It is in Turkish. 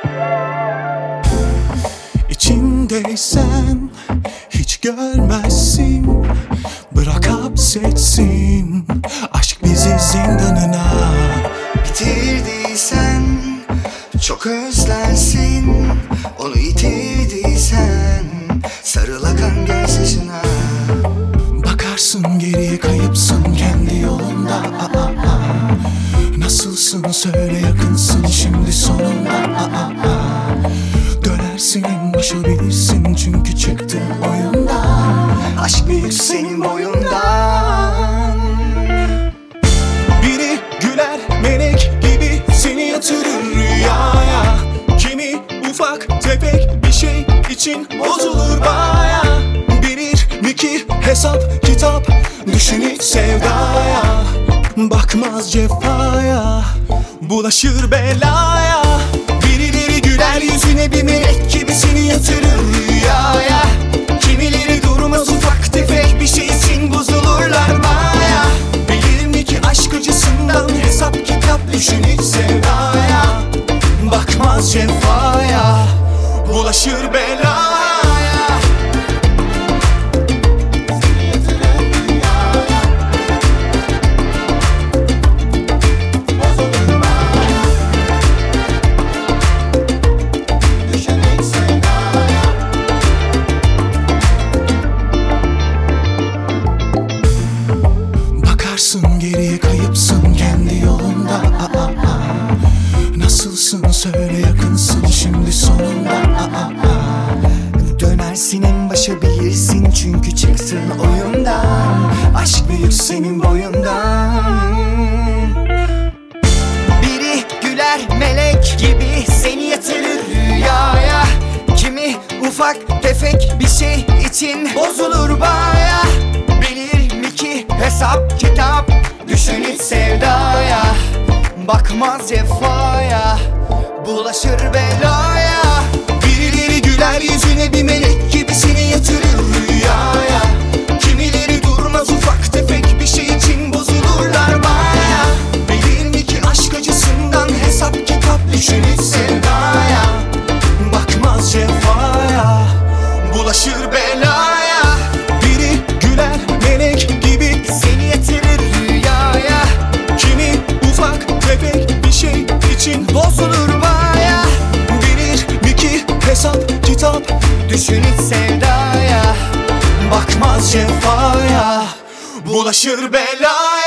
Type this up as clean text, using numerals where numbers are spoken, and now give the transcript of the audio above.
İçindeysen hiç görmezsin. Bırak hapsetsin aşk bizi zindanına. Bitirdiysen çok özlersin. Onu yitirdiysen sarıl akan gözyaşına. Bakarsın geriye kayıpsın kendi yolunda. Nasılsın söyle, yakınsın şimdi sonunda. Dönersin en başa bilirsin çünkü çıktın oyundan. Aşk büyük senin boyundan. Biri güler melek gibi seni yatırır rüyaya. Kimi ufak tefek bir şey için bozulur baya. Bilir mi ki hesap kitap, düşün hiç sevdaya. Bakmaz cefaya, bulaşır belaya. Birileri güler yüzüne bir melek gibi seni yatırır rüyaya. Kimileri durmaz ufak tefek bir şey için bozulurlar baya. Bilir mi ki aşk acısından hesap kitap, düşün hiç sevdaya. Bakmaz cefaya, bulaşır belaya. Bakarsın geriye kayıpsın kendi yolunda. Nasılsın söyle, yakınsın şimdi sonunda. Dönersin en başa bilirsin çünkü çıktın oyundan. Aşk büyük senin boyundan. Biri güler melek gibi seni yatırır rüyaya. Kimi ufak tefek bir şey için bozulur baya. Bilir mi ki hesap kitap, düşün hiç sevdaya. Bakmaz cefaya, bulaşır belaya. Birileri güler yüzüne bir melek gibi seni yatırır rüyaya. Kimileri durmaz ufak tefek bir şey için bozulurlar baya. Bilir mi ki aşk acısından hesap kitap, düşün hiç sevdaya. Bakmaz cefaya, bulaşır belaya. Biri güler melek gibi Seni yatırır rüyaya. kimi ufak tefek bir şey için Bozulur baya. bilir mi ki hesap kitap, Düşün hiç sevdaya. bakmaz cefaya, bulaşır belaya.